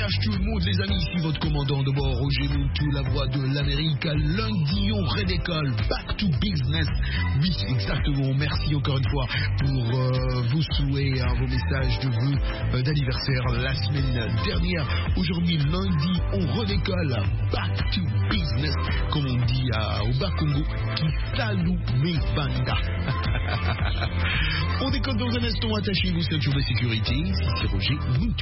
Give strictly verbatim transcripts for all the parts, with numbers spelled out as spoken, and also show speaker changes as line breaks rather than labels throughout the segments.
message tout le monde les amis, ici votre commandant de bord Roger Moutou, la voix de l'Amérique. Lundi on redécolle, back to business. Oui exactement, merci encore une fois pour euh, vos souhaits, hein, vos messages de vœux euh, d'anniversaire la semaine dernière. Aujourd'hui lundi on redécolle, back to business, comme on dit à, au Bas-Congo, qui salue mes bandas. On décolle dans un instant, attachez-vous ceinture de sécurité, c'est Roger Moutou.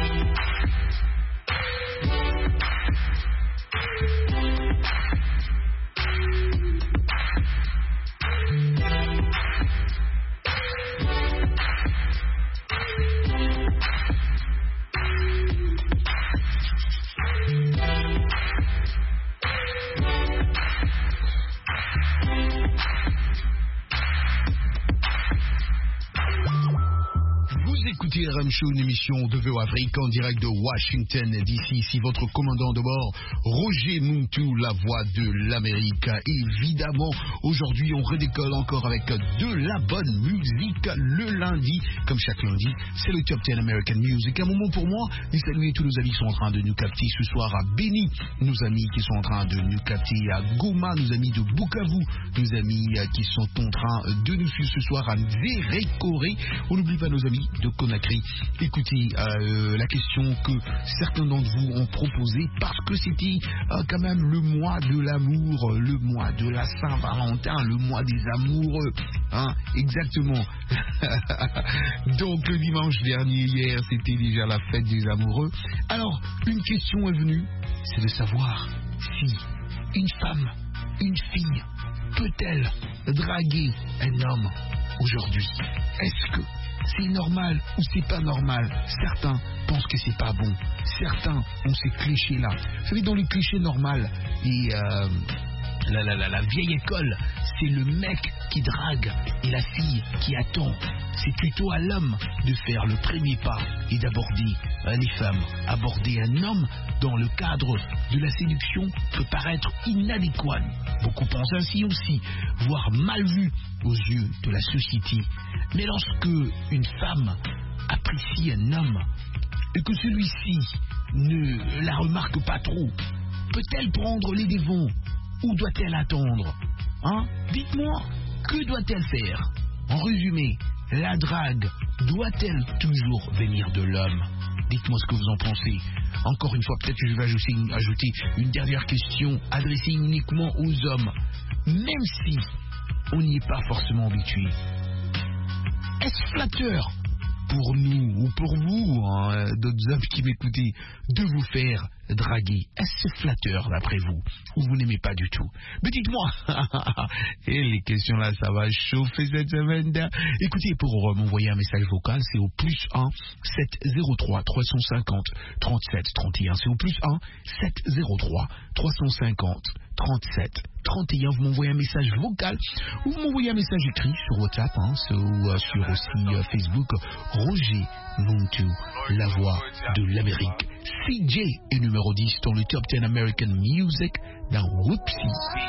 Écoutez R M Show, une émission de V O Afrique en direct de Washington D C. Ici votre commandant de bord, Roger Moutou, la voix de l'Amérique. Évidemment, aujourd'hui on redécolle encore avec de la bonne musique le lundi. Comme chaque lundi, c'est le Top dix American Music. Un moment pour moi de saluer tous nos amis qui sont en train de nous capter ce soir à Beni, nos amis qui sont en train de nous capter à Goma, nos amis de Bukavu, nos amis qui sont en train de nous suivre ce soir à Nzérékoré. On n'oublie pas nos amis de Conakry. Écoutez, euh, la question que certains d'entre vous ont proposée, parce que c'était euh, quand même le mois de l'amour, le mois de la Saint-Valentin, le mois des amoureux, hein, exactement. Donc le dimanche dernier, hier, c'était déjà la fête des amoureux. Alors, une question est venue, c'est de savoir si une femme, une fille, peut-elle draguer un homme aujourd'hui? Est-ce que c'est normal ou c'est pas normal? Certains pensent que c'est pas bon. Certains ont ces clichés-là. Vous savez, dans les clichés normaux, et euh, la, la, la, la vieille école, c'est le mec qui drague et la fille qui attend. C'est plutôt à l'homme de faire le premier pas et d'aborder euh, les femmes. Aborder un homme dans le cadre de la séduction peut paraître inadéquat. Beaucoup pensent ainsi aussi, voire mal vu aux yeux de la société. Mais lorsque une femme apprécie un homme et que celui-ci ne la remarque pas trop, peut-elle prendre les devants ou doit-elle attendre? Hein? Dites-moi, que doit-elle faire? En résumé, la drague doit-elle toujours venir de l'homme? Dites-moi ce que vous en pensez. Encore une fois, peut-être que je vais ajouter une, ajouter une dernière question adressée uniquement aux hommes. Même si on n'y est pas forcément habitué, est-ce flatteur pour nous ou pour vous, hein, d'autres hommes qui m'écoutez, de vous faire draguer? Est-ce flatteur d'après vous ou vous n'aimez pas du tout? Mais dites-moi. Et les questions là, ça va chauffer cette semaine. Écoutez, pour euh, m'envoyer un message vocal, c'est au plus un sept zéro trois trois cent cinquante trente-sept trente et un. C'est au plus un sept zéro trois trois cent cinquante trente-sept trente et un. Vous m'envoyez un message vocal ou vous m'envoyez un message écrit sur WhatsApp, hein, ou euh, sur aussi euh, Facebook. Roger Moutou, la voix de l'Amérique. C J est numéro dix dans le Top dix American Music dans Whoopsie.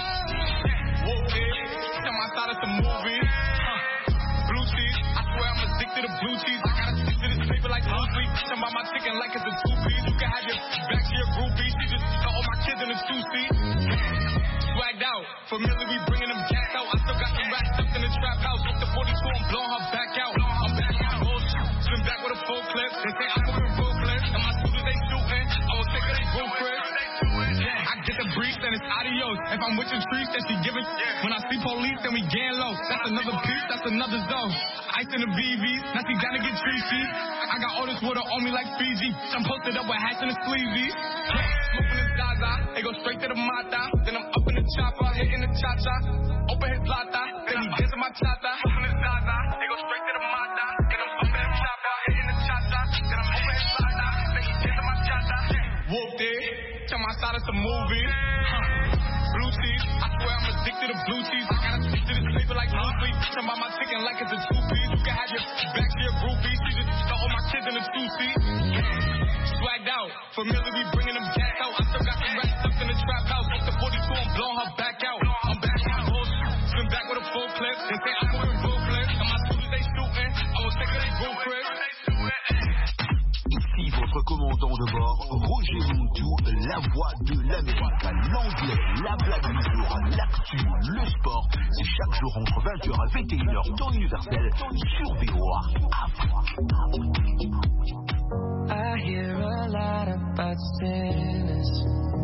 Familiar, we bringing them gas out. I still got some racks stuck in the trap house. With the forty-two, I'm blowing her back out. I'm back on bullshit. Swim back with a full clip. They say I'm moving ruthless. And my shooters, they shooting. I will take her, they go Chris. I get the breeze, then it's adios. If I'm with the streets, then she giving. When I see police, then we getting low. That's another piece, that's another zone. Ice in the B Vs, now she down to get treachy. I got all this water on me like Fiji. I'm posted up with hats and a sleevey. Smoking this Zaza, they go straight to the Mata. Then I'm up in the chopper, hitting the cha-cha. Open his plata, then he gets in my chata. Smoking this Zaza, they go straight to the Mata. Then I'm up in the chopper, hitting the cha-cha. Then I'm open his plata, then he gets in my chata. Whooped it, tell my side it's a movie. Huh. Blue cheese, I swear I'm addicted to blue cheese. I gotta stick to this paper like blue sleep. Talking about my chicken like it's a two-piece. You can have your back to your groupie. She just got all my kids in a two-seat. Swagged out, familiar, we bringing them gas out. I still got some racks stuck in the trap house. With the forty-two, I'm blowing her back out. I'm back on bullshit. Swim back with a full clip. They say I'm moving ruthless. And my shooters, they shooting. I will take her, they go Chris.
Ici votre commandant commandant de bord, Roger Montou, la voix de l'Amérique, l'anglais, la blague du jour, l'actu, le sport. C'est chaque jour entre vingt heures et vingt et une heures, temps universel, sur V O A Afrique.
I hear a lot about sinners.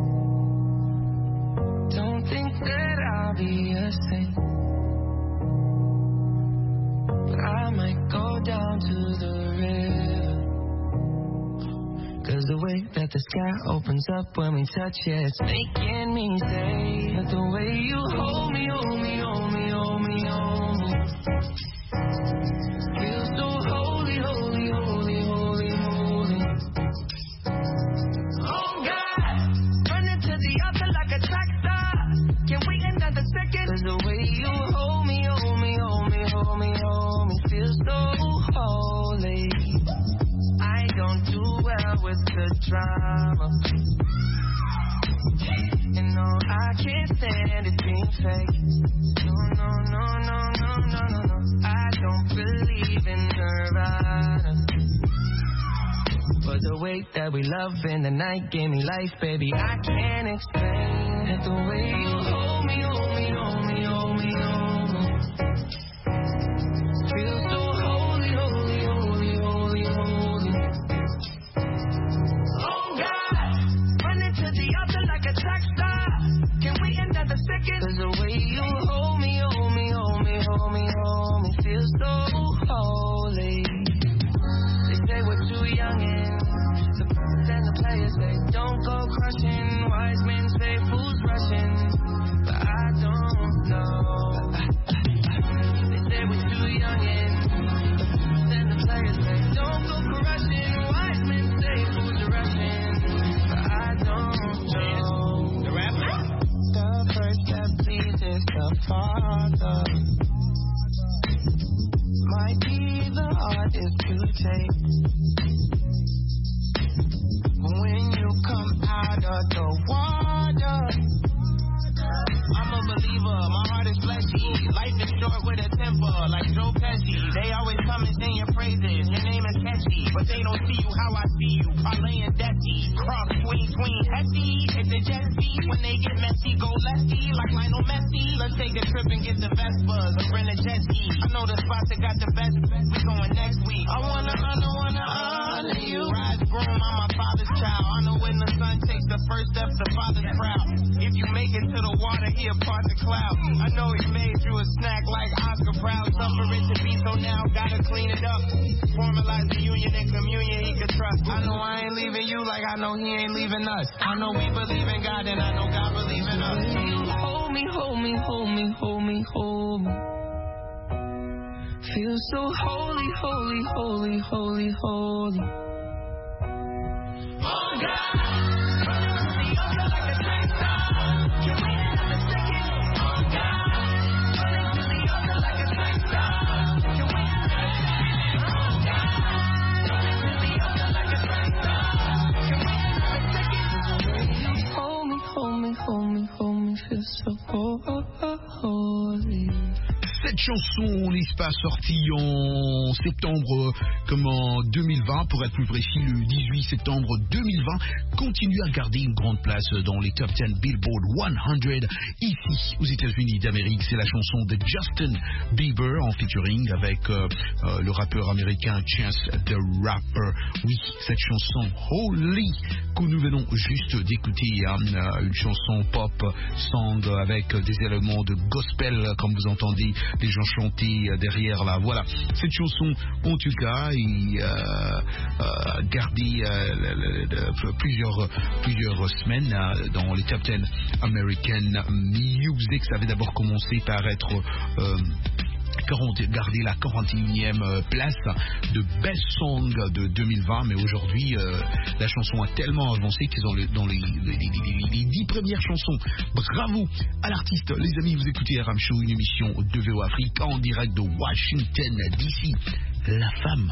Don't think that I'll be a saint, but I might go down to the river. Cause the way that the sky opens up when we touch it, it's making me say that the way you hold me, hold me, hold me, hold me, hold me, feels so holy, holy, holy, holy, holy. Oh God, running to the altar like a track star. Can't wait another second. Cause the way you hold me, hold me, hold me, hold me, hold me, feels so holy. I don't do well with the drama, and no, I can't stand it being fake. No, no, no, no, no, no, no, no. I don't believe in Nirvana, but the way that we love in the night gave me life, baby. I can't explain it. The way you hold me, hold me, hold me, hold me, hold me, feels so holy, holy, holy, holy, holy. Oh God, running to the altar like a track star. Can't wait another second. Cause the way you hold me, hold me, hold me, hold me, hold me, feels so holy. They say we're too young and the and the players say don't go crushing. Wise men say fools rushing, but I don't know. They say we're too young and then the players say don't go crushing. Wise men say fools are rushing, but I don't know. The rapper, the first that pleases the Father might be the hardest to take. When you come out of the water, I'm a believer, my heart is fleshy. Life is short with a temper, like Joe Pesci. They always come and sing your praises, your name is catchy, but they don't see you how I see you. Parlaying Desi, cross swing, swing, hefty. It's a jet ski, when they get messy, go lefty, like Lionel Messi. Let's take a trip and get the Vespas, or rent a jet ski. I know the spots that got the best, we going next week. I wanna, I know, wanna honor you. Rise groom, I'm my father's child. I know when the son takes the first step, the father's proud. If you make it to the water, he'll part the cloud. I know he made you a snack like Oscar Proud. Suffer it to be, so now gotta clean it up. Formalize the union and communion he can trust. I know I ain't leaving you like I know he ain't leaving us. I know we believe in God and I know God believe in us. You hold me, hold me, hold me, hold me, hold me. Feel so holy, holy, holy, holy, holy. Oh God, running to the altar like a track star. Can't wait another second. Oh God, running to the altar like a track star. Can't wait another second. Oh God, running to the altar like a track star. Can't wait another second. You hold me, hold me, hold me, hold me, feel so holy.
Cette chanson, n'est-ce pas, sortie en septembre, comme en deux mille vingt, pour être plus précis, le dix-huit septembre deux mille vingt, continue à garder une grande place dans les top dix Billboard cent ici aux États-Unis d'Amérique. C'est la chanson de Justin Bieber en featuring avec euh, euh, le rappeur américain Chance the Rapper. Oui, cette chanson Holy que nous venons juste d'écouter, hein, une chanson pop song avec des éléments de gospel, comme vous entendez les gens chanter derrière là. Voilà, cette chanson en tout cas est euh, euh, gardée euh, le, le, plusieurs, plusieurs semaines euh, dans les top dix American Music. Ça avait d'abord commencé par être euh, garder la quarante et unième place de Best Song de deux mille vingt, mais aujourd'hui euh, la chanson a tellement avancé qu'ils ont le, dans les, les, les, les, les dix premières chansons. Bravo à l'artiste. Les amis, vous écoutez R M Show, une émission de V O Afrique en direct de Washington D C. La femme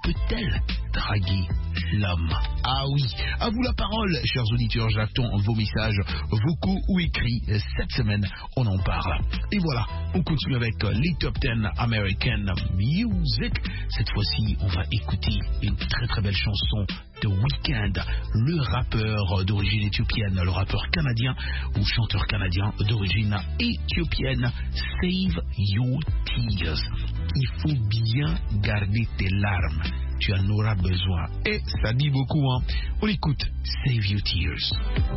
peut-elle draguer l'homme? Ah oui, à vous la parole, chers auditeurs, j'attends vos messages vocaux ou écrits. Cette semaine, on en parle. Et voilà, on continue avec les Top dix American Music. Cette fois-ci, on va écouter une très très belle chanson de Weeknd, le rappeur d'origine éthiopienne, le rappeur canadien ou chanteur canadien d'origine éthiopienne. Save Your Tears. Il faut bien garder tes larmes. Tu en auras besoin. Et ça dit beaucoup, hein. On écoute Save Your Tears.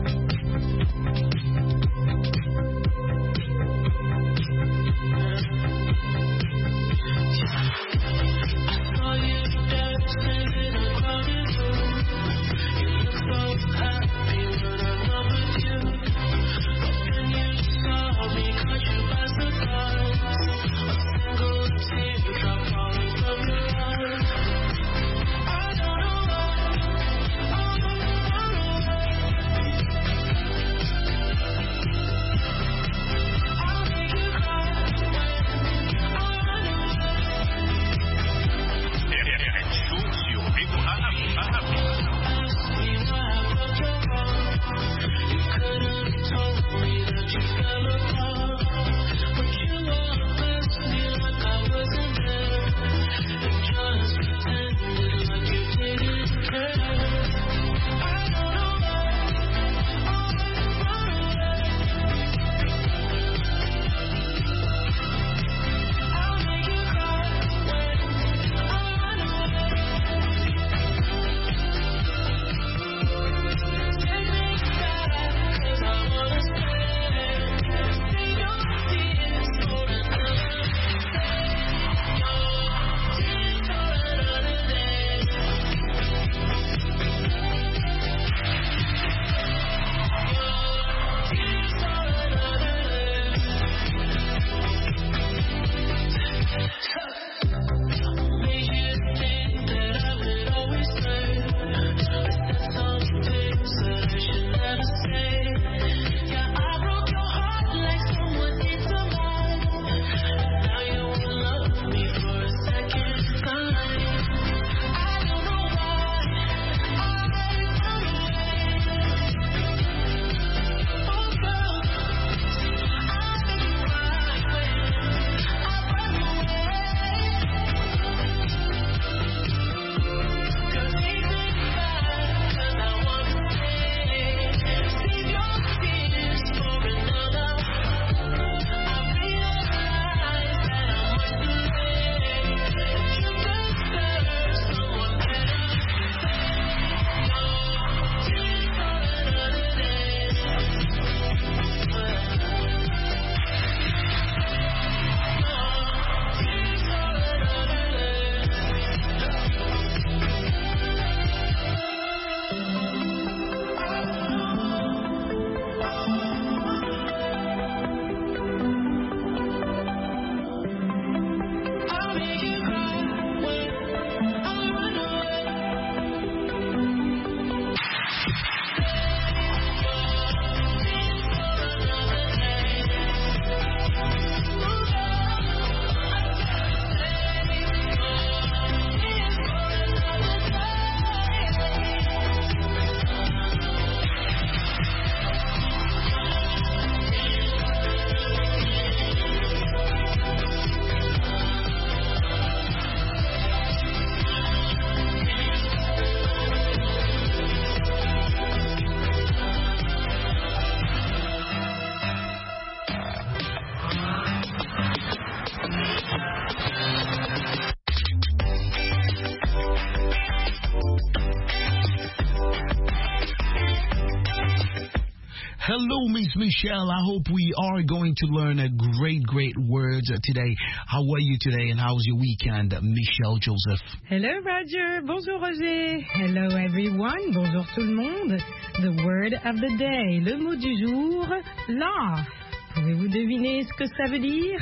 Hello, Miss Michelle. I hope we are going to learn a great, great words today. How are you today and how's your weekend, Michelle Joseph?
Hello, Roger. Bonjour, Roger. Hello, everyone. Bonjour, tout le monde. The word of the day. Le mot du jour, laugh. Pouvez-vous deviner ce que ça veut dire?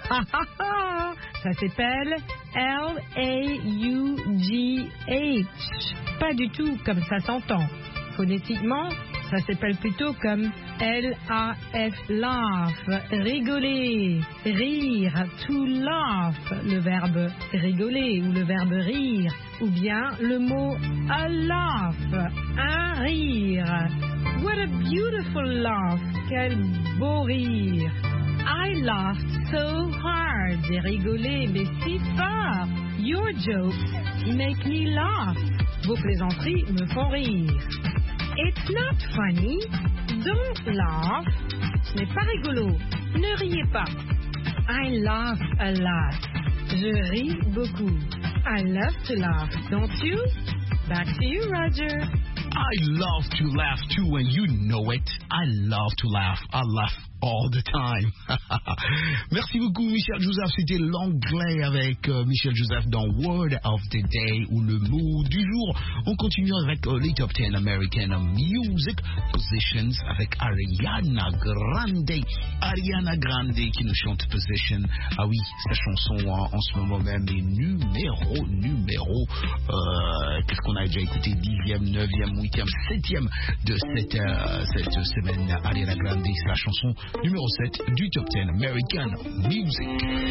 Ça s'appelle L A U G H. Pas du tout comme ça s'entend. Phonétiquement, ça s'appelle plutôt comme L A F, laugh, rigoler, rire, to laugh, le verbe rigoler ou le verbe rire. ou bien le mot a laugh, un rire. What a beautiful laugh, quel beau rire. I laughed so hard, j'ai rigolé mais si fort. Your jokes make me laugh, vos plaisanteries me font rire. It's not funny, don't laugh, ce n'est pas rigolo, ne riez pas. I laugh a lot, je ris beaucoup. I love to laugh, don't you? Back to you, Roger.
I love to laugh too, and you know it. I love to laugh. I laugh all the time. Merci beaucoup, Michel Joseph. C'était l'anglais avec euh, Michel Joseph dans Word of the Day, ou le mot du jour. On continue avec euh, les Top dix American Music Positions avec Ariana Grande. Ariana Grande qui nous chante Position. Ah oui, sa chanson en, en ce moment même est numéro, numéro. Euh, Qu'est-ce qu'on a déjà écouté? Dixième, neuvième, huitième, septième de cette, euh, cette semaine. Ariana Grande, c'est la chanson numéro sept du Top dix American Music.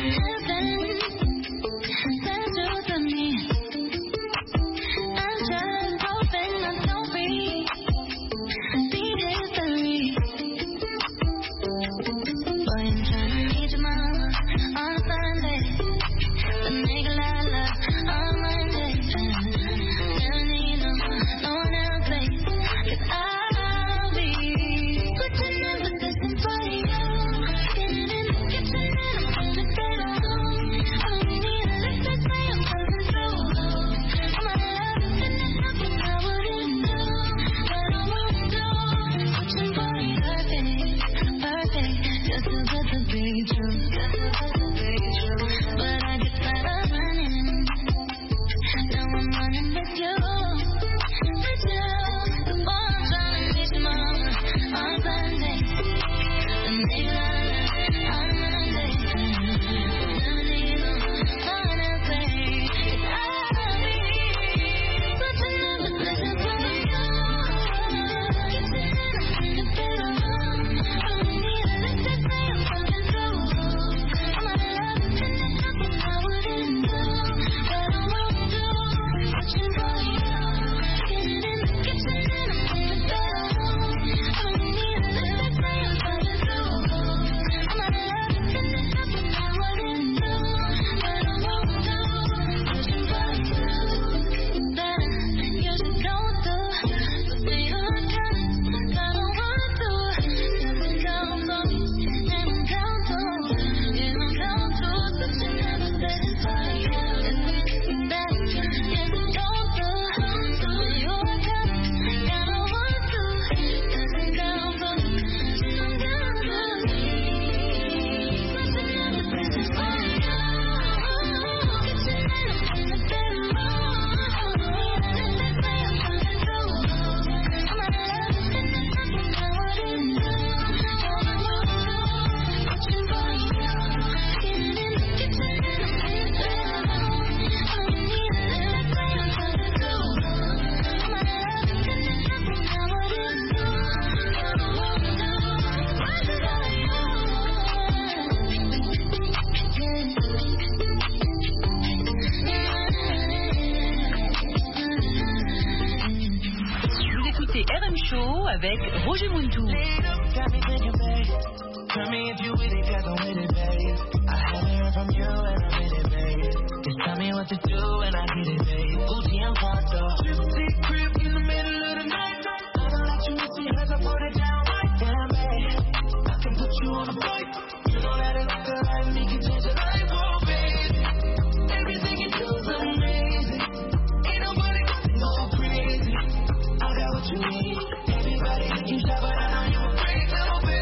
avec Roger Muntou.
Tell me if you with it, cause I'm with it, babe. I haven't heard from you and I'm in it, babe. Just tell me what to do and I get it, babe. Gucci and Prada. Trip, crib in the middle of the night. I don't let you miss it, cause I put it down right down, babe. I can put you on a flight. You know that it's the life, me can change your life, oh, babe. Everything you do is amazing. Ain't nobody got to go crazy. I got what you need. Everybody think you shy, but I know you're a great little babe.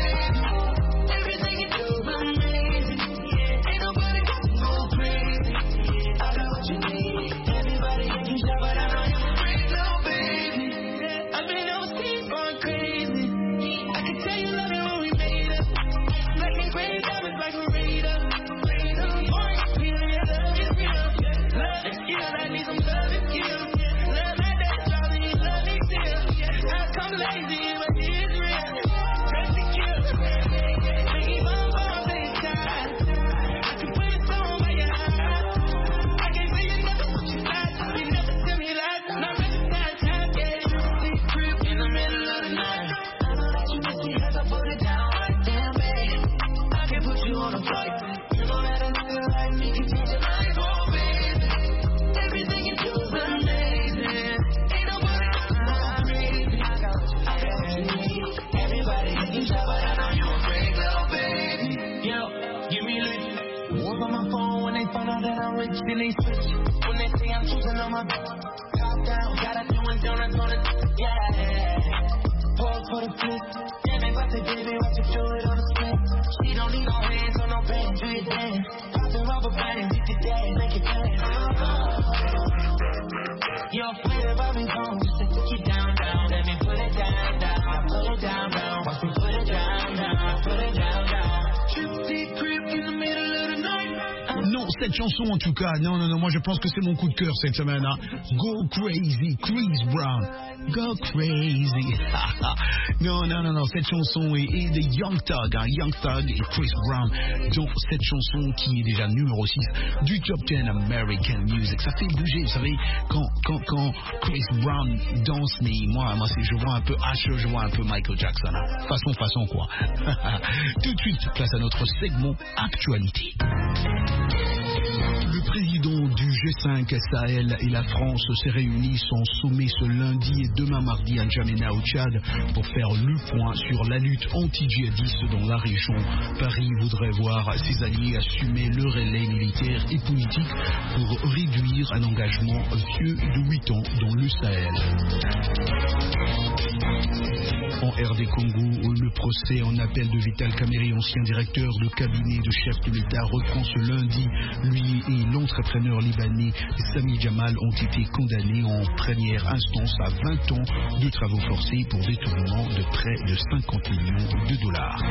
Never
delete switch. When they say I'm choosing on my top down, gotta do it donuts on it, yeah. Pause for the flip. Damn it, but the baby, watch you do it on the split. She don't need no hands on no band, do your dance. Poppin' rubber bands, hit your dad, make it dance. You're afraid of having home, just to take you down, down. Let me put it down, down, put it down, down. Watch me put it down, down, put it down, down. Trip crib in the middle of the night.
Non, cette chanson en tout cas, non, non, non, moi je pense que c'est mon coup de cœur cette semaine. Hein. Go Crazy, Chris Brown. Go Crazy. non, non, non, non, cette chanson est, est de Young Thug, hein, Young Thug et Chris Brown. Donc cette chanson qui est déjà numéro six du Top dix American Music. Ça fait bouger, vous savez, quand, quand, quand Chris Brown danse, mais moi, moi c'est, je vois un peu Usher, je vois un peu Michael Jackson. Hein. Façon, façon quoi. Tout de suite, place à notre segment Actualité. Le président du G cinq Sahel et la France s'est réunis en sommet ce lundi et demain mardi à N'Djamena au Tchad pour faire le point sur la lutte anti-djihadiste dans la région. Paris voudrait voir ses alliés assumer le relais militaire et politique pour réduire un engagement vieux de huit ans dans le Sahel. En R D Congo, le procès en appel de Vital Kamerhe, ancien directeur de cabinet de chef de l'État, reprend ce lundi. Lui et l'entrepreneur libanais Sami Jamal ont été condamnés en première instance à vingt ans de travaux forcés pour détournement de près de cinquante millions de dollars.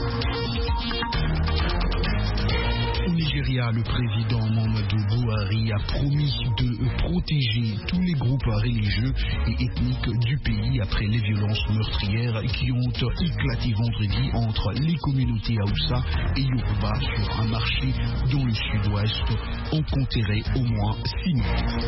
Au Nigeria, le président Muhammadu Buhari a promis de protéger tous les groupes religieux et ethniques du pays après les violences meurtrières qui ont éclaté vendredi entre les communautés Hausa et Yoruba sur un marché dans le sud-ouest. On compterait au moins six morts.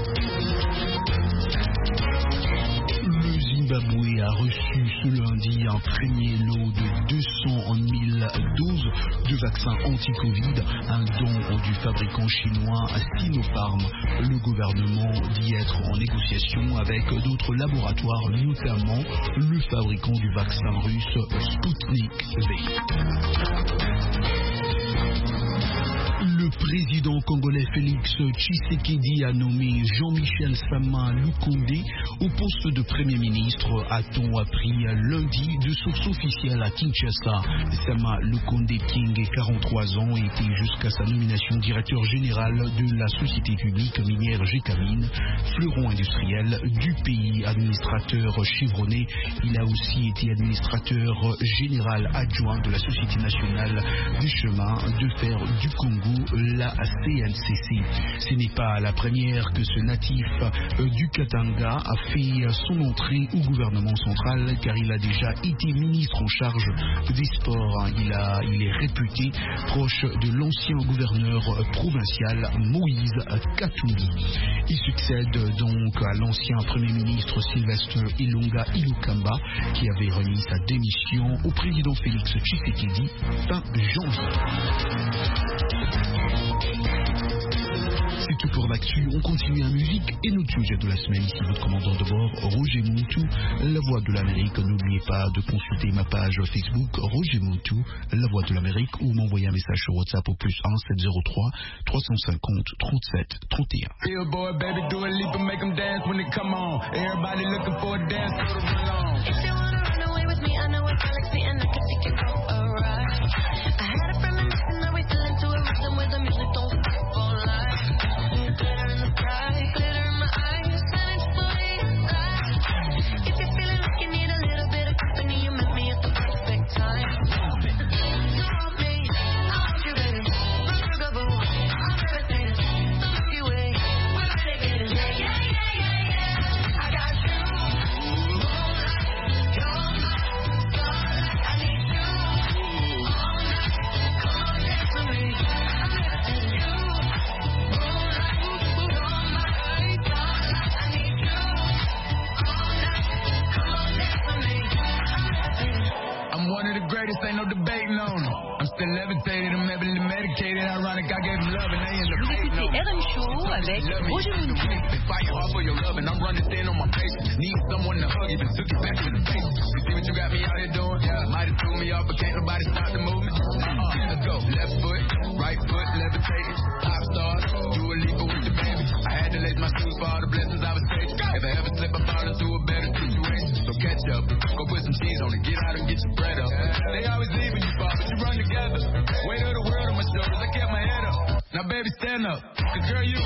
Le Zimbabwe a reçu ce lundi un premier lot de deux cent mille doses de vaccins anti-Covid, un don du fabricant chinois Sinopharm. Le gouvernement dit être en négociation avec d'autres laboratoires, notamment le fabricant du vaccin russe Sputnik V. Le président congolais Félix Tshisekedi a nommé Jean-Michel Sama Lukonde au poste de Premier ministre, a-t-on appris lundi de sources officielles à Kinshasa. Sama Lukonde King, quarante-trois ans, était jusqu'à sa nomination directeur général de la société publique minière Gécamine, fleuron industriel du pays, administrateur chevronné. Il a aussi été administrateur général adjoint de la Société nationale des chemins de fer du Congo, la C N C C. Ce n'est pas la première que ce natif du Katanga a fait son entrée au gouvernement central, car il a déjà été ministre en charge des sports. Il, a, il est réputé proche de l'ancien gouverneur provincial Moïse Katumbi. Il succède donc à l'ancien premier ministre Sylvestre Ilunga Ilukamba, qui avait remis sa démission au président Félix Tshisekedi fin janvier. C'est tout pour l'actu, on continue en musique et notre sujet de la semaine, ici votre commandant de bord Roger Muntu, la voix de l'Amérique. N'oubliez pas de consulter ma page Facebook Roger Muntu, la voix de l'Amérique, ou m'envoyer un message sur WhatsApp au plus un sept zéro trois trois cent cinquante trente-sept trente et un.
Billboard, baby, do a leap and make them dance when they come on. Everybody looking for a dance to the run on. If you wanna run away with me, I know a galaxy and I can take you for a ride. I had a premonition that we fell into a rhythm where the music don't stop for life. Glitter in the sky, glitter in my eyes, and it's the way I ride. If you're feeling like you need a little bit of company, you met me at the perfect time. You want me, I want you, baby. Unforgettable, I'm levitating, the Milky Way, we're renegading. Yeah, yeah, yeah, yeah, yeah. I got you, moonlight, you're my starlight. I need you all night. Come on, dance with me. I'm levitating. You, moonlight, you're my starlight. I need you all night. Come on, dance with me. I'm levitating. I'm one of the greatest, ain't no debating on it. I'm still levitated, I'm heavily medicated. Ironic, I gave them love and they end up
Vous
hating on
écoutez
me.
R M Show avec Roger Muntu.
Been fighting hard for your love and I'm running thin on my patience. Need someone to hug, even took it back to the basics. You see what you got me out here doing? Yeah, might have threw me off, but can't nobody stop the movement. Uh-uh, let's go. Left foot, right foot, levitating. Pop stars, do a leap with the with some cheese on it. Get out and get your bread up. They always leaving you far, but you run together. Weight of the world on my shoulders, I kept my head up. Now baby, stand up, cause girl, you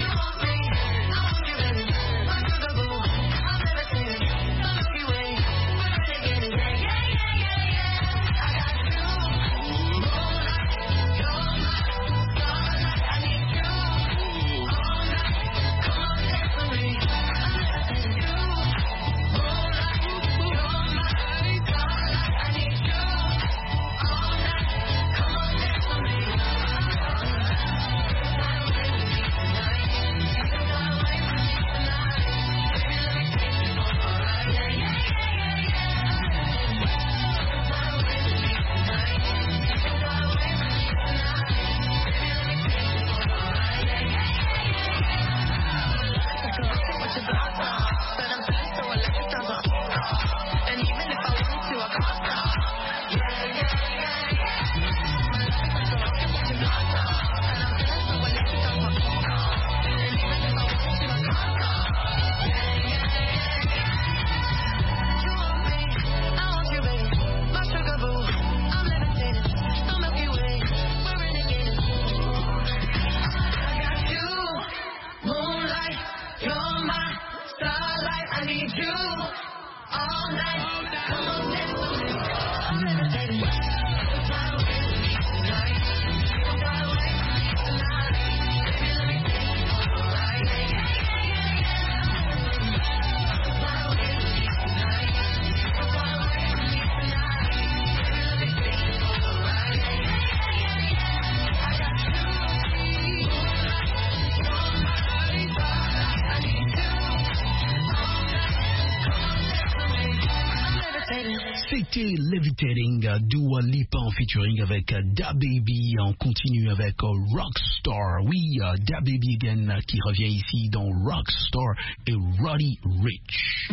C'était Levitating, Dua Lipa en featuring avec DaBaby. On continue avec Rockstar. Oui, DaBaby again qui revient ici dans Rockstar et Roddy Ricch.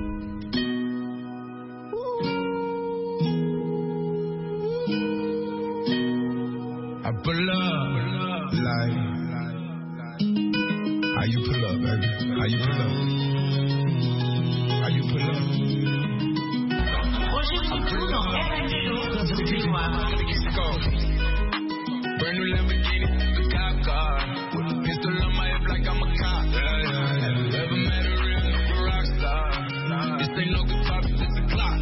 I pull up, like, how you pull up, baby? How you pull up? How you pull up? Brand new Lamborghini, the cop car. With a pistol on my hip like I'm a cop. Yeah, yeah, yeah. Never met a real super rock star. This ain't no good pop, it's a clock.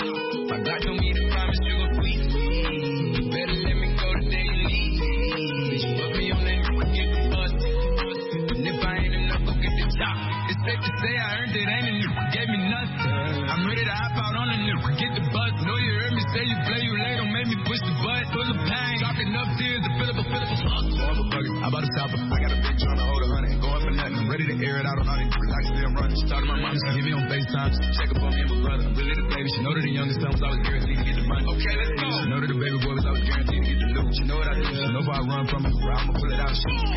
My God told me to promise you gon' sweet me. You better let me go the day you leave. Bitch, put me on that, you can get the bus. And if I ain't enough, go get the chop. It's safe to say I earned it, ain't a new, gave me nothing. I'm ready to hop out on a new, get the bus. Know you heard me say you play, you late, don't make me push the button. Full of pain, drop enough tears to fill up a fill up a fuck. I'm about to stop it. I got a bitch on the hold a hundred. Going for nothing. I'm ready to air it out on all these relax, still running. Started my mom, she give me on FaceTime. She check up on me and my brother. I'm really the baby. She know that the youngest son was always guaranteed to get the money. Okay, let's go. She know that the baby boy was always guaranteed to get the loot. She know what I do. She know if I run from it, I'ma pull it out.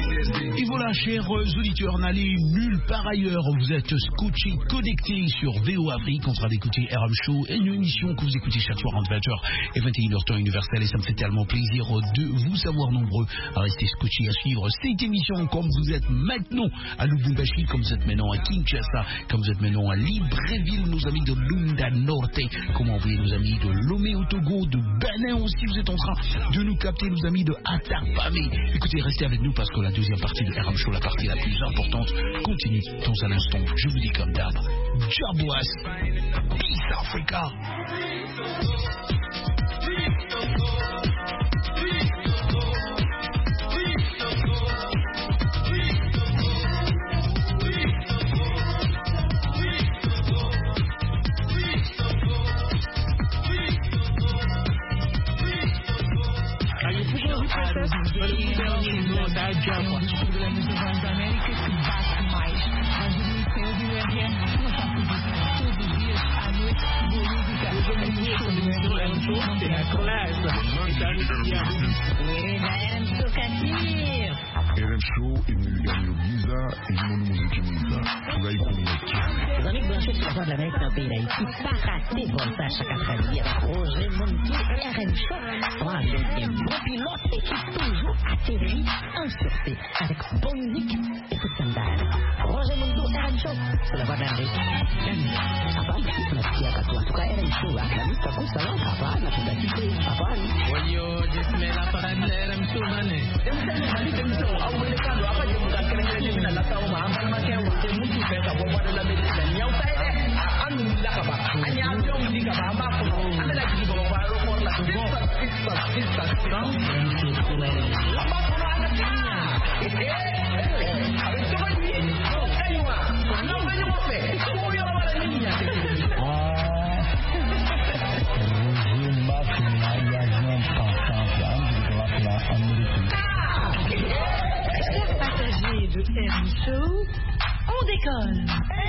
Et voilà, chers auditeurs, n'allez nulle part ailleurs. Vous êtes scotchés, connectés sur V O Afrique. On sera d'écouter R M Show, une émission que vous écoutez chaque soir entre vingt heures et vingt et une heures temps universel. Et ça me fait tellement plaisir de vous savoir nombreux à rester scotchés, à suivre cette émission comme vous êtes maintenant à Lubumbashi, comme vous êtes maintenant à Kinshasa, comme vous êtes maintenant à Libreville, nos amis de Lunda Norte, comment envoyer nos amis de Lomé au Togo, de Benin aussi, vous êtes en train de nous capter, nos amis de Atapamé. Écoutez, restez avec nous parce que la deuxième partie de R M Show, la partie la plus importante, continue dans un instant. Je vous dis comme d'hab, Jabwas, Peace Africa.
Oui, Madame Socatir.
R M Show imeyugiza ilimo n'umuziki mwiza turayikunda cyane.
Les amis branchés sur la voix de l'Amérique dans le pays d'Haïti, pas rater Volta chaque après-midi avec Roger Montou et R M Show. Radio des bons pilotes et qui toujours atterrit en sûreté avec bonne musique et tout scandale. Roger Montou, R M Show sur la voix de l'Amérique. Apaan? Tunasikia katu atuka R M Show akami kakusa lang apaan natutatipe apaan?
Wayo jismela parad R M Show mane. Demsanya mali demso au wele kando apa je bukan keren-keren je nak tahu mah amal macam waktu mesti pesa bawa dalam medicine yang saya alhamdulillah kaba hanya ambil musik kaba apa pun ada lagi di bawah baru pun lah tu go pista pista kau apa pun ada punya eh habis tu ni kau kayuah kau banyak apa kau yang ada ni ah
Chers passagers de R M Show, on décolle.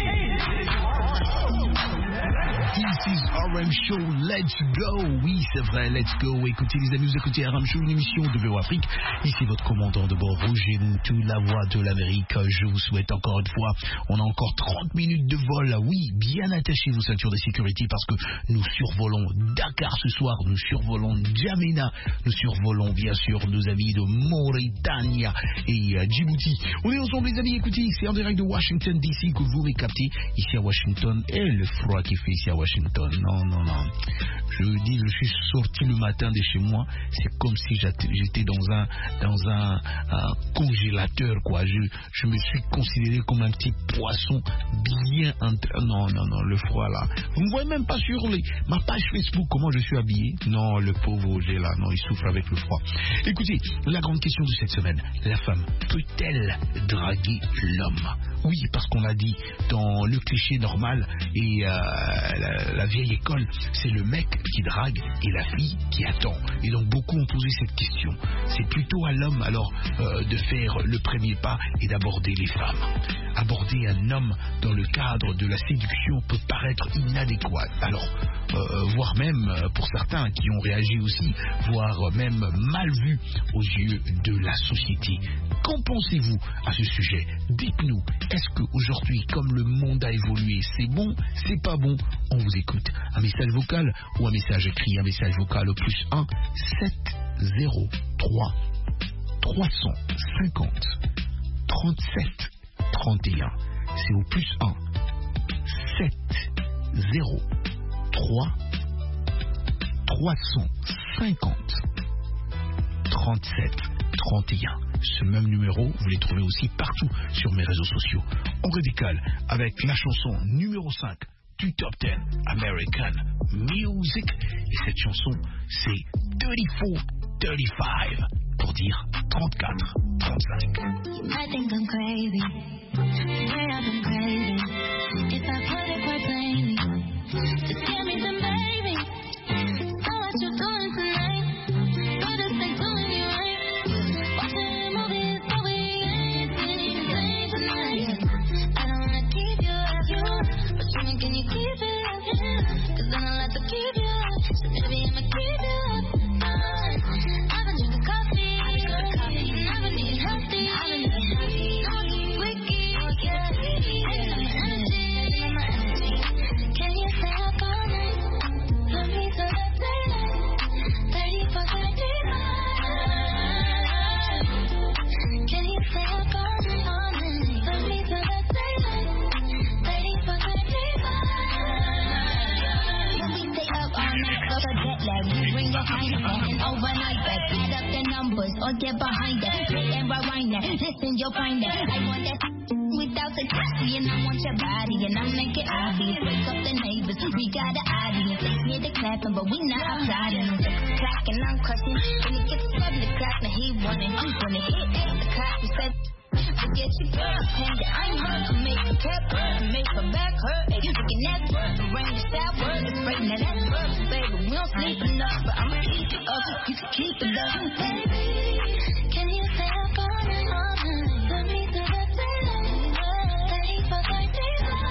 This is R M Show, let's go. Oui, c'est vrai, let's go. Écoutez les amis, vous écoutez R M Show, une émission de V O Afrique. Ici votre commandant de bord, Roger Montou, la voix de l'Amérique. Je vous souhaite encore une fois, on a encore trente minutes de vol. Oui, bien attachez vos ceintures de sécurité parce que nous survolons Dakar ce soir, nous survolons N'Djamena, nous survolons bien sûr nos amis de Mauritanie et euh, Djibouti. On est ensemble les amis, écoutez, c'est en direct de Washington D C que vous m'avez capté. Ici à Washington, et le froid qui fait ici à Washington. Non, non, non. Je vous dis, je suis sorti le matin de chez moi. C'est comme si j'étais dans un, dans un, un congélateur, quoi. Je, je me suis considéré comme un petit poisson bien entre... Non, non, non, le froid là. Vous ne me voyez même pas sur les, ma page Facebook comment je suis habillé. Non, le pauvre Roger là, non, il souffre avec le froid. Écoutez, la grande question de cette semaine. La femme peut-elle draguer l'homme? Oui, parce qu'on l'a dit dans le cliché normal et euh, la, la vieille école, c'est le mec qui drague et la fille qui attend. Et donc beaucoup ont posé cette question. C'est plutôt à l'homme alors euh, de faire le premier pas et d'aborder les femmes. Aborder un homme dans le cadre de la séduction peut paraître inadéquat. Alors, euh, voire même pour certains qui ont réagi aussi, voire même mal vu aux yeux de la société. Qu'en pensez-vous à ce sujet? Dites-nous, est-ce qu'aujourd'hui, comme le monde a évolué, c'est bon, c'est pas bon? On vous écoute. Un message vocal ou un message écrit? Un message vocal au plus un sept zéro trois trois cent cinquante trente-sept trente et un. C'est au plus un sept zéro trois trois cent cinquante trente-sept trente et un. Ce même numéro, vous les trouvez aussi partout sur mes réseaux sociaux. On redécale avec la chanson numéro cinq du Top dix American Music. Et cette chanson, c'est trente-quatre trente-cinq pour dire trente-quatre trente-cinq.
I think I'm crazy. Swear I've been crazy. If I put it quite plainly, just give me some baby. Know what you're doing tonight. Better stay doing you right. Watching movies, but we ain't seen the same tonight. I don't wanna keep you up, you, but you mean, can you keep it up? Cause I don't like to keep you up, so maybe I'ma keep you up. I've been drinking coffee, and I've been eating healthy. I've been eating healthy. Now I keep wiki, yeah. And I'm energy, and my energy. Can you say I'll call me? Love me till the daylight. thirty-four, thirty-five. Can you say I'll call me? Love me till the daylight. thirty-four, thirty-five. We stay up all night, so the jet lag. We bring your kind of and overnight that. Add up the numbers or get behind that. Play and rewind that. Listen, you'll find that. I want that without the taxi, and I want your body, and I make it obvious. Wake up the neighbors, we got an audience. They hear the clapping, but we not applauding. I'm just clacking, I'm crushing. When it gets seven o'clock, now he running. When it hit eight o'clock, we said, forget your girl, and I'm hurt to make a cap hurt, to make my back hurt. Hey, looking at work, the rain, the shower, the spray, now that's work, baby. We don't sleep enough, but I'ma keep it up. You can keep it up, baby. Can you say I'm calling all night? Love me till the daylight. thirty-four, thirty-five.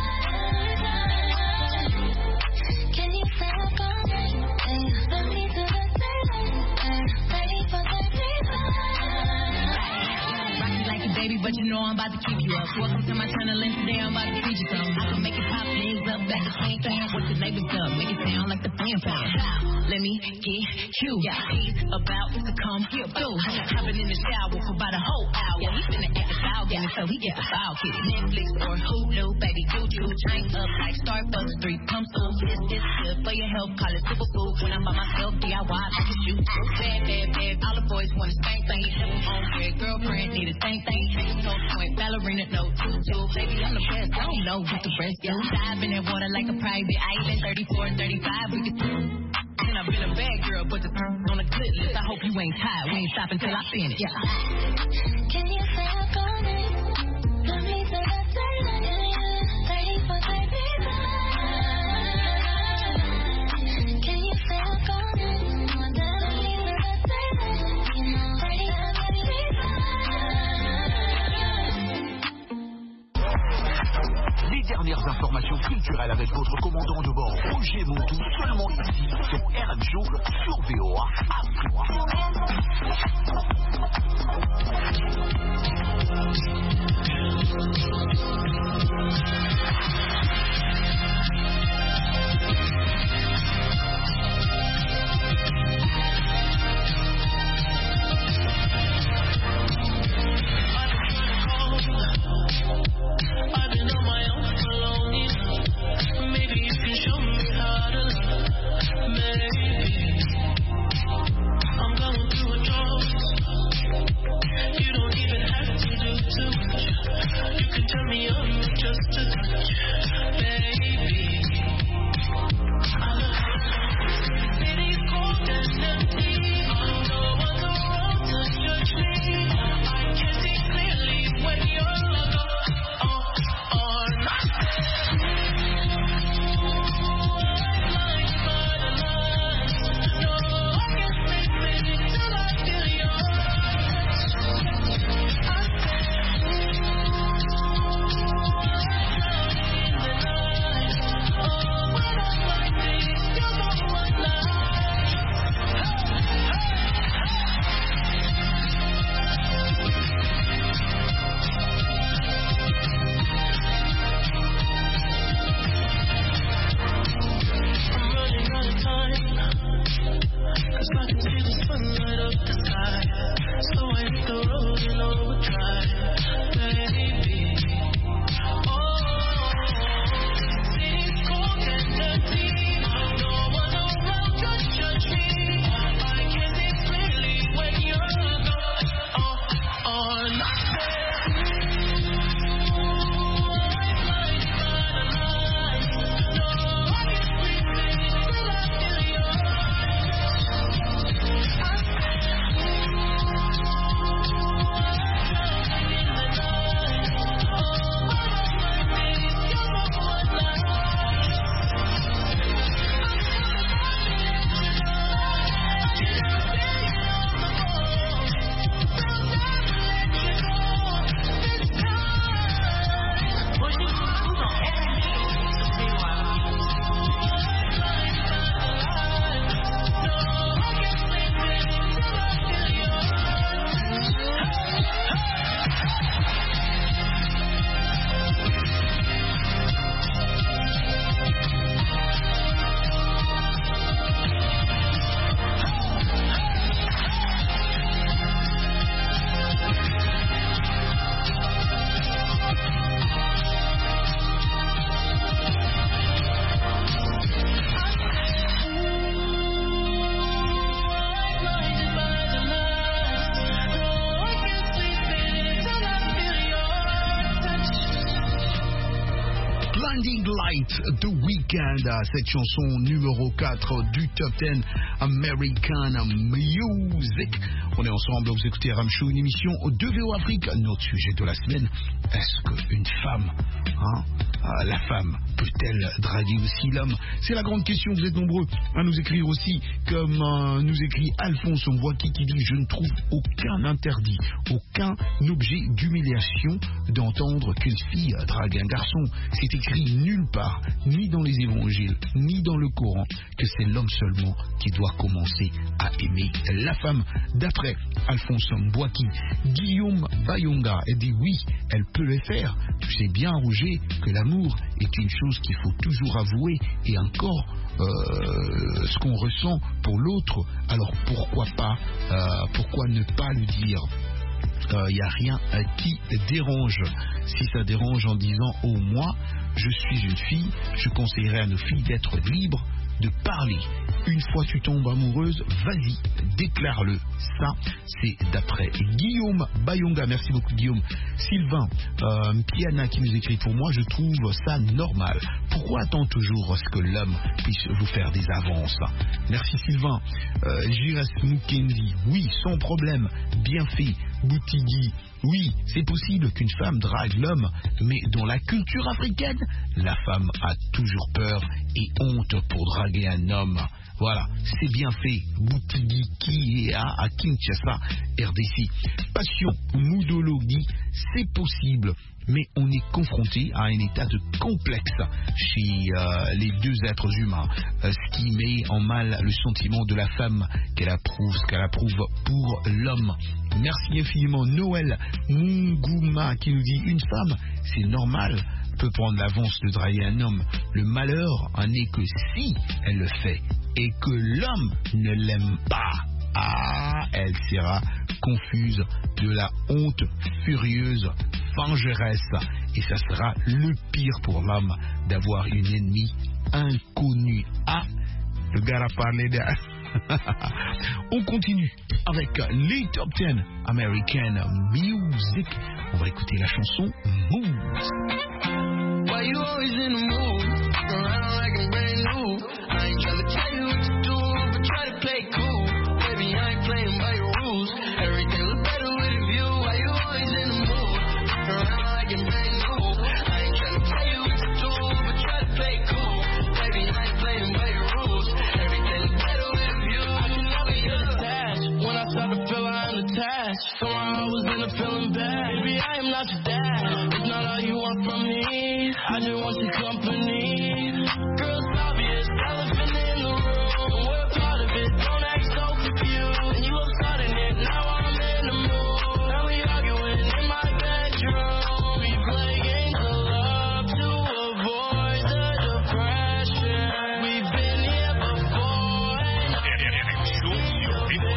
Can you say I'm calling? Love me till the daylight. thirty-four, thirty-five.
I'm about to keep you up. Welcome to my channel, and today I'm about to teach you something. I can make it pop things up, back to swing things. What the neighbors done, make it sound like the fan fan. Let me get you. He's about to come through. Hopping in the shower for about a whole hour. He's finna act a dog, and so he gets a foul kid. Netflix or Hulu, baby, you do. Drink up like Starbucks, three pumps full. This is good for your health, call it superfood. When I'm by myself, D I Y, I can shoot. Bad, bad, bad, all the boys want the same thing. On their girlfriend, need the same thing. No point, ballerina, no tutu. Baby, I'm the best, I don't know what the rest do. Dive in that water like a private island. thirty-four and thirty-five, we can and I've been a bad girl, but the on a good list. I hope you ain't tired. We ain't stopping till I finish. Yeah.
Can you say I'm going? Let me say that thirty-four, thirty-five. Can you say I'm going? Let me say that thirty-four, thirty-five.
Les dernières informations culturelles avec votre commandant de bord, Roger Montou, seulement ici, sur R M Show, sur V O A
I've been on my own for long enough. Maybe you can show me how to love. Maybe I'm going through a drought. You don't even have to do too much. You can tell me I'm just a touch. Baby, I love you. City's cold and empty. No one's around to judge me. I can see clearly when you're
The Weeknd, cette chanson numéro quatre du Top dix American Music. On est ensemble, vous écoutez R M Show, une émission de V O Afrique. Notre sujet de la semaine, est-ce qu'une femme, hein, la femme peut-elle draguer aussi l'homme? C'est la grande question. Vous êtes nombreux à nous écrire aussi, comme euh, nous écrit Alphonse Mwaki qui dit: je ne trouve aucun interdit, aucun objet d'humiliation d'entendre qu'une fille drague un garçon. C'est écrit nulle part part, ni dans les évangiles, ni dans le Coran, que c'est l'homme seulement qui doit commencer à aimer la femme. D'après Alphonse Mbouaki, Guillaume Bayonga dit oui, elle peut le faire. Tu sais bien, Roger, que l'amour est une chose qu'il faut toujours avouer et encore euh, ce qu'on ressent pour l'autre. Alors pourquoi pas, euh, pourquoi ne pas le dire? Il euh, n'y a rien euh, qui dérange. Si ça dérange en disant « Oh, moi, je suis une fille », je conseillerais à nos filles d'être libres, de parler. Une fois tu tombes amoureuse, vas-y, déclare-le. Ça, c'est d'après Guillaume Bayonga. Merci beaucoup, Guillaume. Sylvain euh, Piana qui nous écrit: pour moi, je trouve ça normal. Pourquoi attendre toujours à ce que l'homme puisse vous faire des avances? Merci, Sylvain. Euh, Jires Mukendi: oui, sans problème, bien fait. Boutigui: oui, c'est possible qu'une femme drague l'homme, mais dans la culture africaine, la femme a toujours peur et honte pour draguer un homme. Voilà, c'est bien fait. Boutigui qui est à, à Kinshasa, R D C. Passion Moudologie: c'est possible, mais on est confronté à un état de complexe chez euh, les deux êtres humains, euh, ce qui met en mal le sentiment de la femme qu'elle approuve, ce qu'elle approuve pour l'homme. Merci infiniment. Noël Munguma qui nous dit: une femme, c'est normal, peut prendre l'avance de draguer un homme. Le malheur en est que si elle le fait et que l'homme ne l'aime pas, ah, elle sera confuse, de la honte furieuse, vengeresse, et ça sera le pire pour l'homme d'avoir une ennemie inconnue. Ah, le gars a parlé de... On continue avec les top dix American Music. On va écouter la chanson Moves.
Why you always in the mood? Around like I'm brand new. I ain't tryna tell you what to do, but try to play cool. Baby, I ain't playing by your rules. Everything look better with a view. Why you always in the mood? Around like I'm brand new. I ain't tryna tell you what to do, but try to play cool. Baby, I ain't playing by your rules. Everything look better with a view. I can never get attached. When I start to feel I'm attached, somehow I was in a feeling bad. Baby, I am not your dad. It's not all you want from me. I just want your company. Girl, it's obvious, elephant in the room. We're part of it, don't act so confused. And you love starting it, now I'm in the mood. Now we arguing in my bedroom. We play games of love to avoid the depression. We've been here before and I'm in the mood.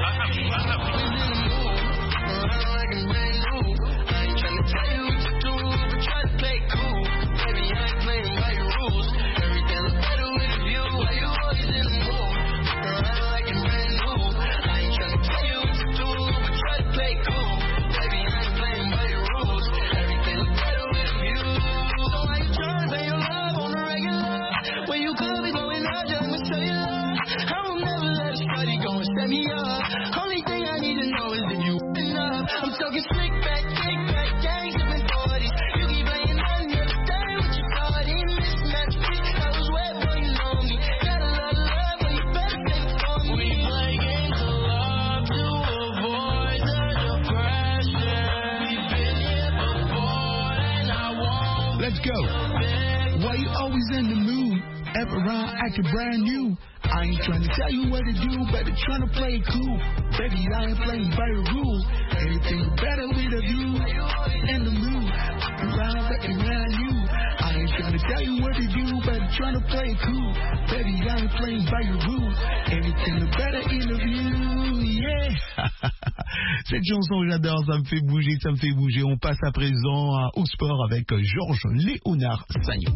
Around like I'm brand new. I ain't tryna tell you what to do, but try to play cool. Baby, I ain't playing by your rules. Everything look better with a view. Why you always in the mood? Around like I'm brand new. I ain't tryna tell you what to do, but try to play cool. Baby, I ain't playing by your rules. Everything look better with a view. So why you tryna pay your love on the regular? When you could be going out just to show your love. I will never let a shawty go and set me up. Only thing I need to know is if you enough. I'm talking slick back, kick back, gangs up in forties. You keep playing on your day with your shawty. Mismatch bitch, I was wet, boy, you know me. Got a lot of love, but you better save it for me. We play games of love to avoid the depression. We've been here before and I won't.
Let's go. Why you always in the mood? Ever around acting brand new? I ain't trying to tell you what to do, but trying to play cool. Baby, I ain't playing by your rules. Anything better with a view. In the mood, around acting brand new. I ain't trying to tell you what to do, but trying to play cool. Baby, I ain't playing by your rules. Anything better in the view, yeah. Cette chanson, j'adore, ça me fait bouger, ça me fait bouger. On passe à présent au sport avec Georges Léonard Sagnon.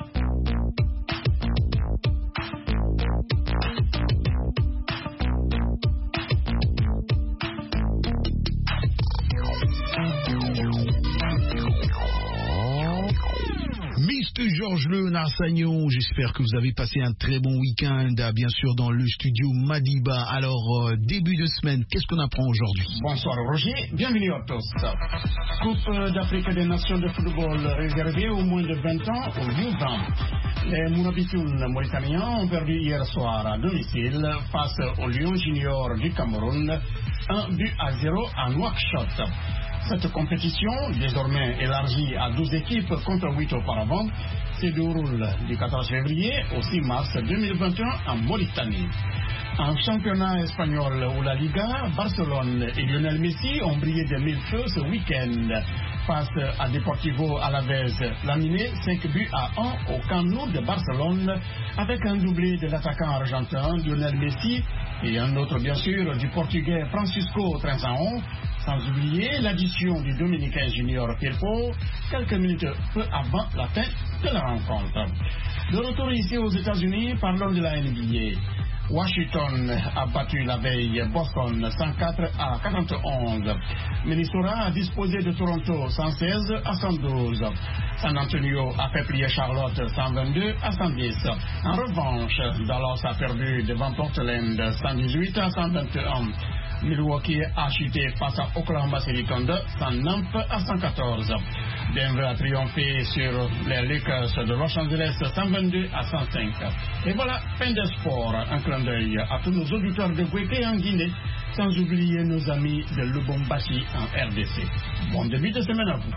mister Georges Léonard Sagnon, j'espère que vous avez passé un très bon week-end, bien sûr dans le studio Madiba. Alors, euh, début de semaine, qu'est-ce qu'on apprend aujourd'hui?
Bonsoir Roger, bienvenue à tous. Coupe d'Afrique des Nations de football réservée aux moins de vingt ans aux vingt ans. Les Mourabitoun mauritaniens ont perdu hier soir à domicile face aux Lions Juniors du Cameroun, un but à zéro à Nouakchott. Cette compétition, désormais élargie à douze équipes contre huit auparavant, se déroule du quatorze février au six mars deux mille vingt et un en Mauritanie. En championnat espagnol ou la Liga, Barcelone et Lionel Messi ont brillé de mille feux ce week-end. Face à Deportivo Alavés, laminé cinq buts à un au Camp Nou de Barcelone, avec un doublé de l'attaquant argentin Lionel Messi et un autre bien sûr du portugais Francisco Trenzão, sans oublier l'addition du dominicain junior Firpo quelques minutes peu avant la fin de la rencontre. De retour ici aux États-Unis, parlons de la N B A. Washington a battu la veille Boston cent quatre à quatre-vingt-onze. Minnesota a disposé de Toronto cent seize à cent douze. San Antonio a fait plier Charlotte cent vingt-deux à cent dix. En revanche, Dallas a perdu devant Portland cent dix-huit à cent vingt et un. Milwaukee a chuté face à Oklahoma City Thunder cent neuf à cent quatorze. Denver a triomphé sur les Lakers de Los Angeles cent vingt-deux à cent cinq. Et voilà, fin des sports. Un clin d'œil à tous nos auditeurs de Guéké en Guinée, sans oublier nos amis de Lubumbashi en R D C. Bon début de semaine à vous.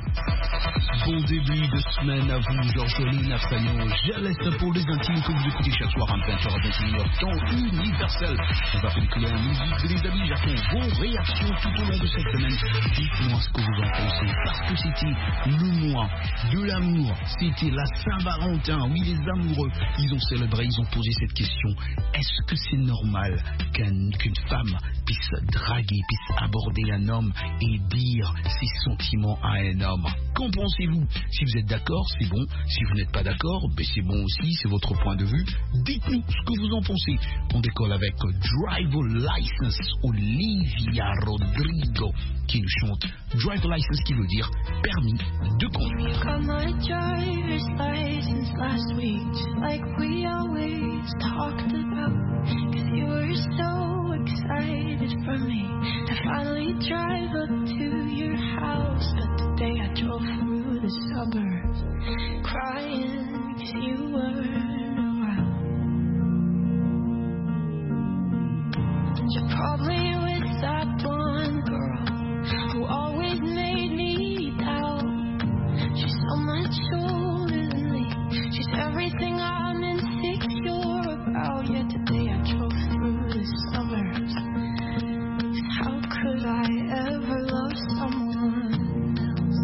Bon début de semaine à vous, Georges Nassagnon. Je laisse pour les intimes que vous écoutez chaque soir en vingt heures à vingt et une heures, temps universel. On va véhiculer en musique les amis, j'attends vos réactions tout au long de cette semaine. Dites-moi ce que vous en pensez, parce que c'était le mois de l'amour, c'était la Saint-Valentin. Oui, les amoureux, ils ont célébré, ils ont posé cette question. Est-ce que c'est normal qu'un, qu'une femme puisse draguer, puisse aborder un homme et dire ses sentiments à un homme? Qu'en pensez-vous? Si vous êtes d'accord, c'est bon. Si vous n'êtes pas d'accord, ben c'est bon aussi, c'est votre point de vue. Dites-nous ce que vous en pensez. On décolle avec Driver License, Olivia Rodrigo, qui nous chante Driver License, qui veut dire permis de conduire.
Got my driver's license last week, just like we always talked about. Cause you were so excited for me to finally drive up to your house. But today I drove through the suburbs crying cause you weren't around. You're probably with that blonde girl who always made me doubt. She's so much older than me. She's everything I'm insecure about. Yet today I drove through the suburbs. How could I ever love someone else?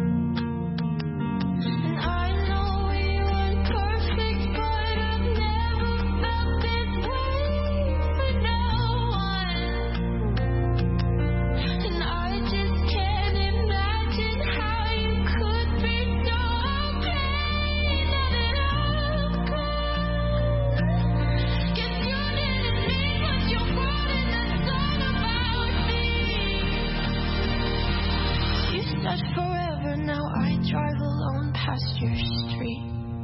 And I know we weren't perfect, but I've never felt this way for no one. And I just can't imagine how you could be so okay now that I'm gone. Guess you didn't mean what you wrote in that song about me. You said forever, now I drive alone past your street.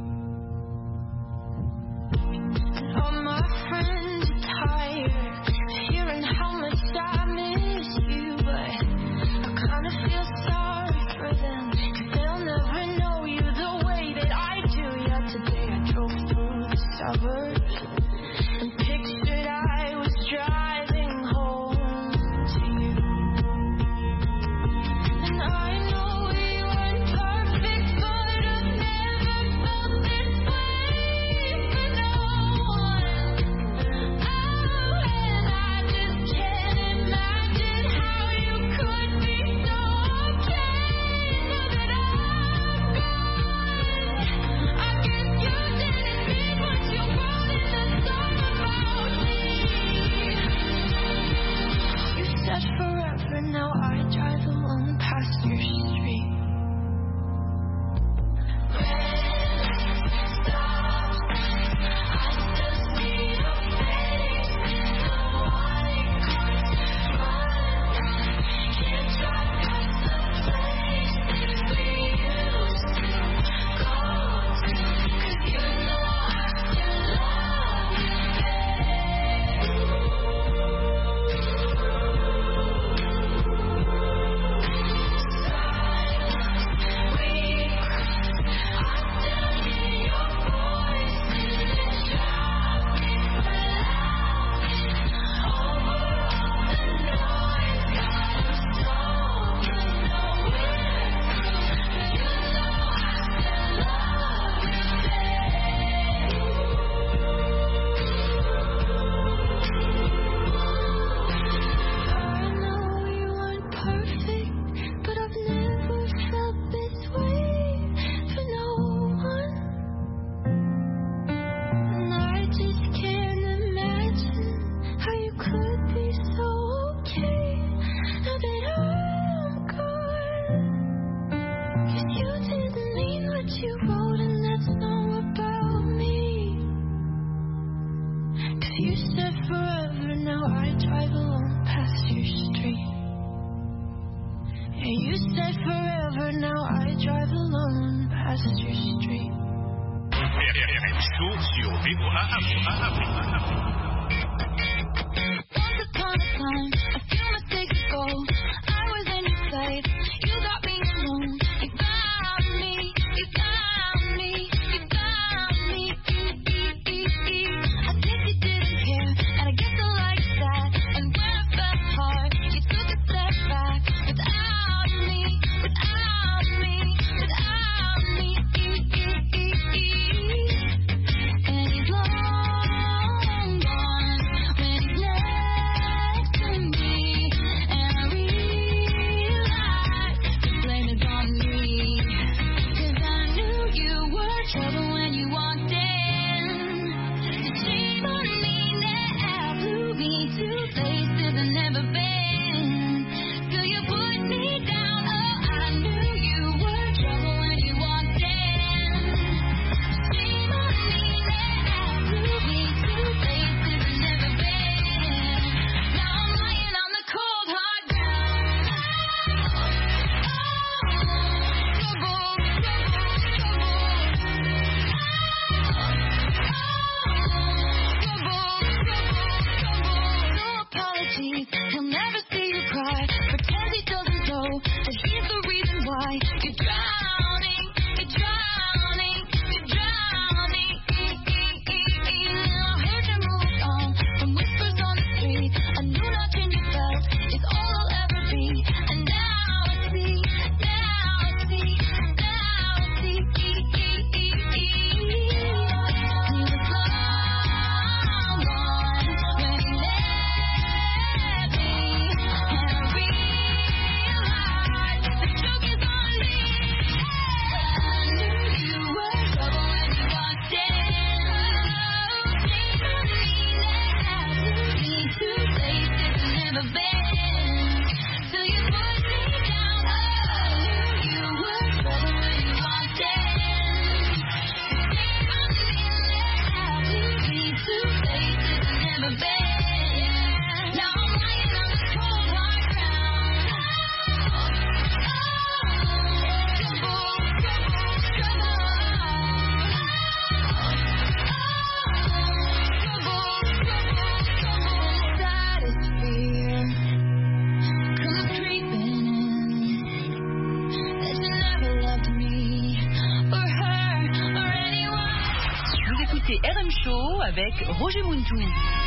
And all my friends are tired of hearing how much I miss you, but I kinda feel sorry for them, cause they'll never know you the way that I do. Yet today I drove through the suburbs and pictured I was driving home to you. And I know we weren't perfect, but I've never
Show sur V O A Afrique.
Once upon a time, a few mistakes ago, I was in your place. You got me alone. You found me. You found me. You found me. I think you didn't care, and I guess I liked that. And when I felt hard, you took a step back. Without me, without me, without me. And he's long gone when he's next to me. And I realize the blame is on me. 'Cause I knew you were trouble when you walked in. The shame on me now blew me to places I've never been. Till you put me down, oh, I knew you were trouble when you walked in. Shame on me now blew me to places I've never been. Now I'm lying on the cold hard ground. Trouble, trouble, trouble. No apologies, he'll never see you cry. Pretend he doesn't know that he's the reason why you're drowning, you're drowning, you're drowning. I heard you moved on from whispers on the street. A new nothing you felt is all I'll ever be. And now I see, now I see, now I see. He was long gone when he left me. And I realized the joke is on me. I knew you were trouble when you walked in. Shame on me now, blew me to places I've never been. Till you put me down, I knew you were trouble when you walked in. Shame on me now, blew me to places I've never been. Now I'm lying on the cold hard ground. Saddest fear comes creeping in, that you never loved me, or her, or anyone.
Vous écoutez R M Show avec Roger Muntou.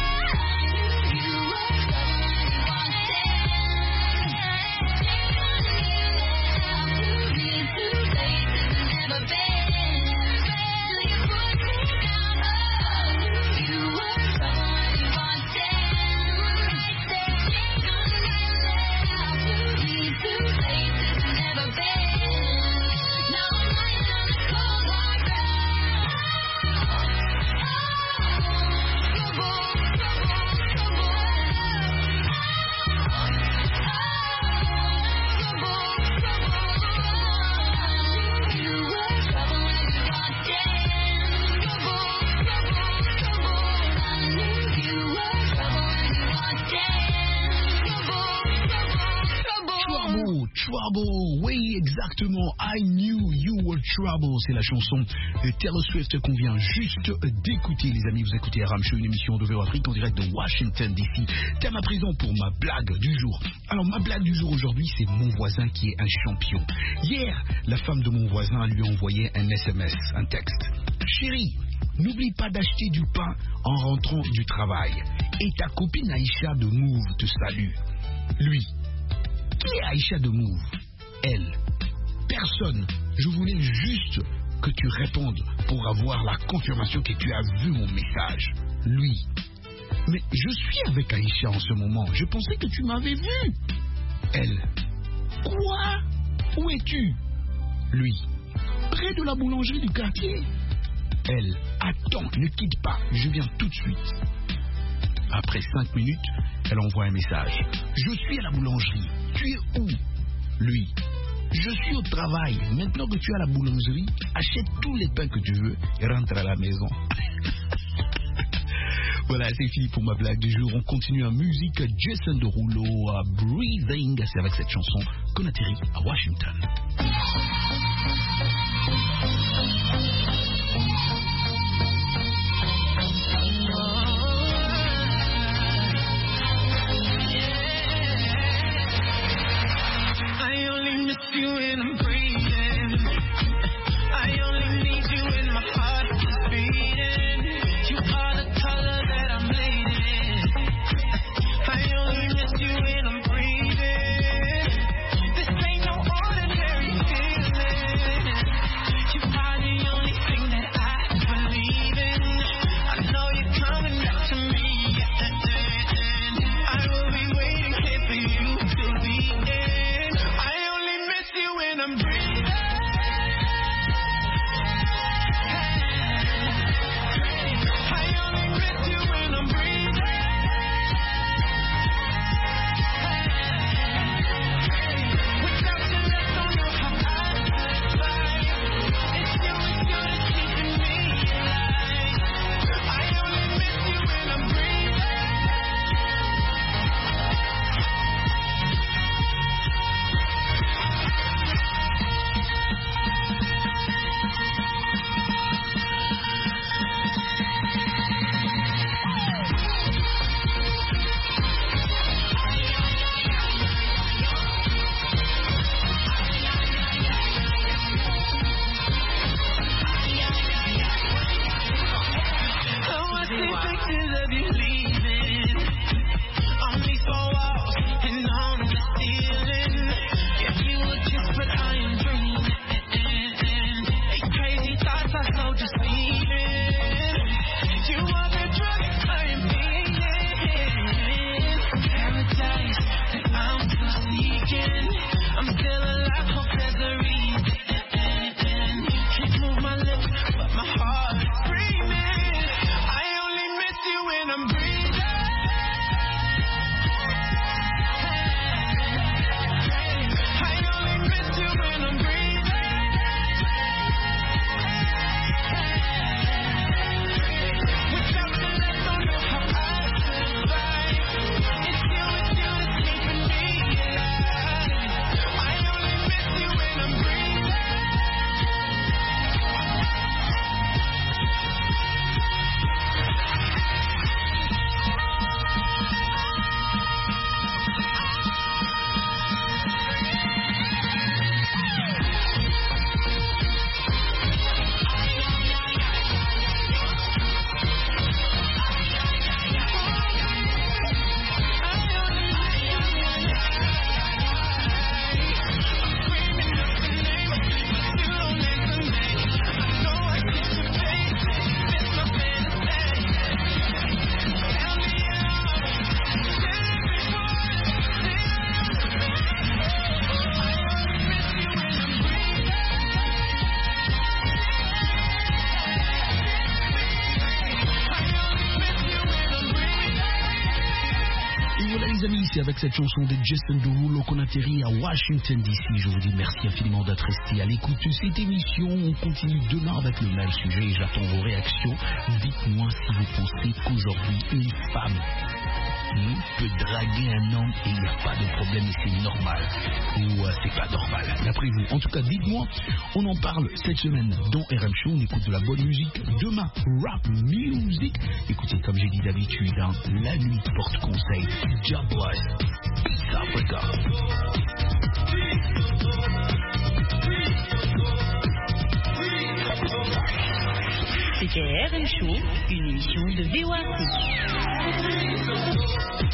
Trouble, oui exactement, I knew you were trouble, c'est la chanson de Taylor Swift qu'on vient juste d'écouter les amis, vous écoutez R M Show, une émission de V O A Afrique en direct de Washington D C. Thème à présent pour ma blague du jour. Alors ma blague du jour aujourd'hui c'est mon voisin qui est un champion. Hier, la femme de mon voisin lui a envoyé un S M S, un texte. Chérie, n'oublie pas d'acheter du pain en rentrant du travail. Et ta copine Aïcha de Move te salue. Lui. Qui est Aïcha de Move? Elle. Personne. Je voulais juste que tu répondes pour avoir la confirmation que tu as vu mon message. Lui. Mais je suis avec Aïcha en ce moment. Je pensais que tu m'avais vu. Elle. Quoi? Où es-tu? Lui. Près de la boulangerie du quartier. Elle. Attends, ne quitte pas. Je viens tout de suite. Après cinq minutes, elle envoie un message. Je suis à la boulangerie. Tu es où? Lui. Je suis au travail. Maintenant que tu es à la boulangerie, achète tous les pains que tu veux et rentre à la maison. Voilà, c'est fini pour ma blague du jour. On continue en musique. Jason Derulo, uh, Breathing. C'est avec cette chanson qu'on atterrit à Washington. les amis, c'est avec cette chanson de Jason Derulo qu'on atterrit à Washington D C. Je vous dis merci infiniment d'être resté à l'écoute de cette émission. On continue demain avec le même sujet et j'attends vos réactions. Dites-moi si vous pensez qu'aujourd'hui une femme peut draguer un homme et il n'y a pas de problème et c'est normal ou euh, c'est pas normal d'après vous. En tout cas, dites-moi, on en parle cette semaine dans R M Show. On écoute de la bonne musique demain, rap music. Écoutez, comme j'ai dit d'habitude, hein, la nuit porte conseil. God bless. Peace Africa.
C'était R M Show, une émission de V O A C.